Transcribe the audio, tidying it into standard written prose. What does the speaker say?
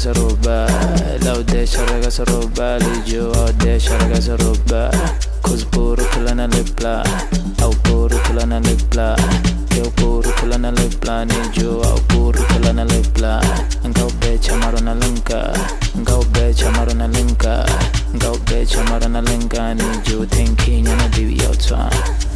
ragazza roba, la odesha ragazza roba, ligio odesha ragazza roba, cos puro kulana lepla, au puro kulana lepla, eu puro kulana lepla, ligio au puro kulana lepla, engkau becha marona lengka, engkau becha marona lengka, engkau becha marona lengka, ligio thinking na bibi outside.